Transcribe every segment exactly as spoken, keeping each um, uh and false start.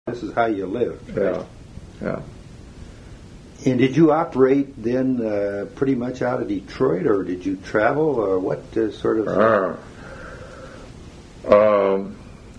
This is how you live. Yeah, yeah. And did you operate then uh, pretty much out of Detroit, or did you travel, or what uh, sort of... Uh, um,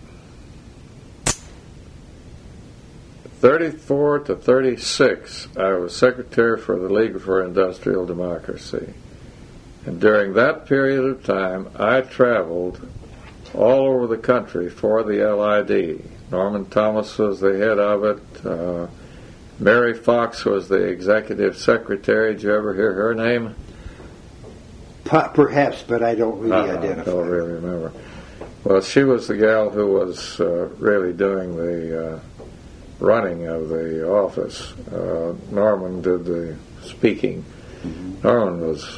thirty-four to thirty-six, I was secretary for the League for Industrial Democracy. And during that period of time, I traveled all over the country for the L I D. Norman Thomas was the head of it. Uh, Mary Fox was the executive secretary. Did you ever hear her name? Perhaps, but I don't really uh, identify. I don't really remember. Well, she was the gal who was uh, really doing the uh, running of the office. Uh, Norman did the speaking. Mm-hmm. Norman was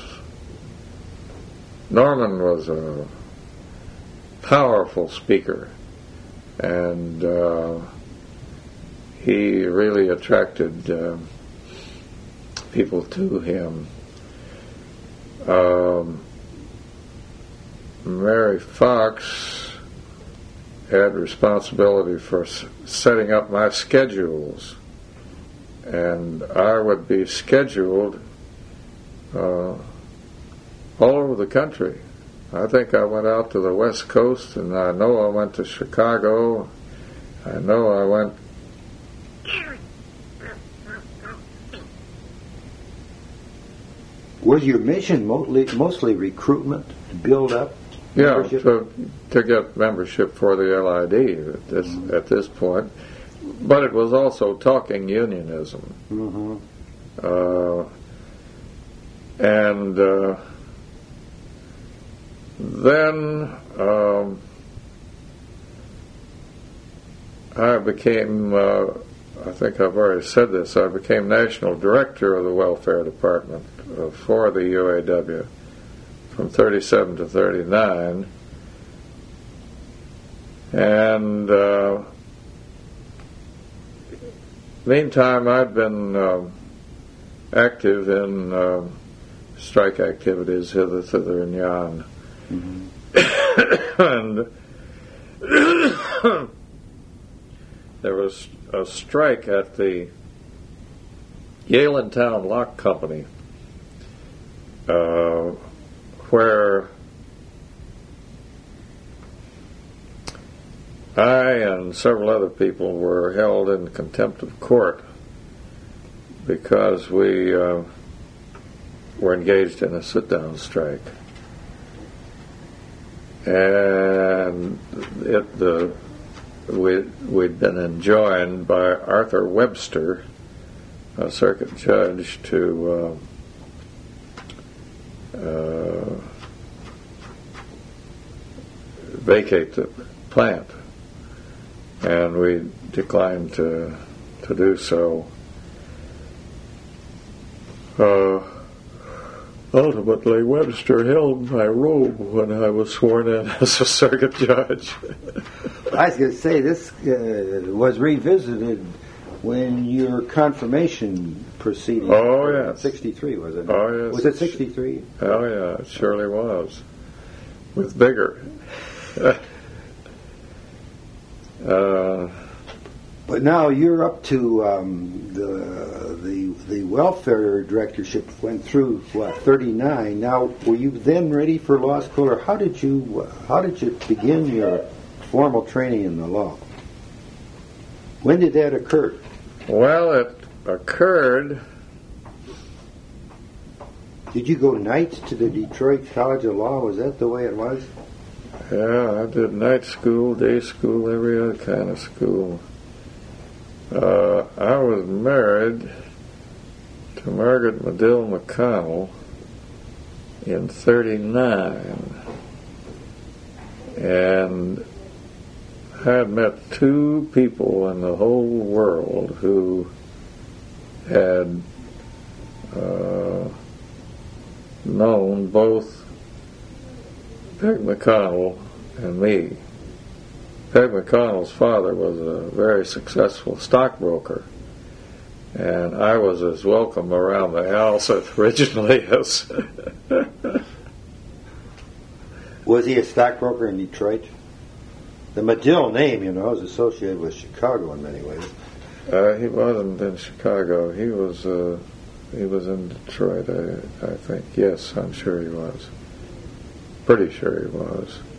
Norman was a powerful speaker, and uh, he really attracted uh, people to him. Um, Mary Fox had responsibility for s- setting up my schedules, and I would be scheduled uh, all over the country. I think I went out to the West Coast, and I know I went to Chicago. I know I went... Was your mission mostly, mostly recruitment, to build up Yeah, membership? to, to get membership for the L I D at this, mm-hmm. at this point. But it was also talking unionism. Mm-hmm. Uh, and uh, then um, I became, uh, I think I've already said this, I became national director of the welfare department uh, for the U A W from thirty-seven to thirty-nine. And uh, meantime, I'd been uh, active in uh, strike activities hither, thither, and yon. Mm-hmm. And there was a strike at the Yale and Town Lock Company, uh, where I and several other people were held in contempt of court because we uh, were engaged in a sit-down strike. And it, the, we, we'd been enjoined by Arthur Webster, a circuit judge, to uh, uh, vacate the plant. And we declined to to do so. Uh, ultimately, Webster held my robe when I was sworn in as a circuit judge. I was going to say, this uh, was revisited when your confirmation proceeding. Oh, yes. sixty-three, was it? Oh, yes. Was it sixty-three? Oh, yeah, it surely was. With vigor. Uh, but now you're up to um, the the the welfare directorship went through what thirty-nine. Now, were you then ready for law school, or how did you how did you begin your formal training in the law? When did that occur? Well, it occurred. Did you go nights to the Detroit College of Law? Was that the way it was? Yeah, I did night school, day school, every other kind of school. Uh, I was married to Margaret Medill McConnell in thirty-nine. And I had met two people in the whole world who had uh, known both Peg McConnell and me. Peg McConnell's father was a very successful stockbroker, and I was as welcome around the house originally as... Was he a stockbroker in Detroit? The Medill name, you know, is associated with Chicago in many ways. Uh, he wasn't in Chicago. He was uh, he was in Detroit, I, I think. Yes, I'm sure he was. Pretty sure he was.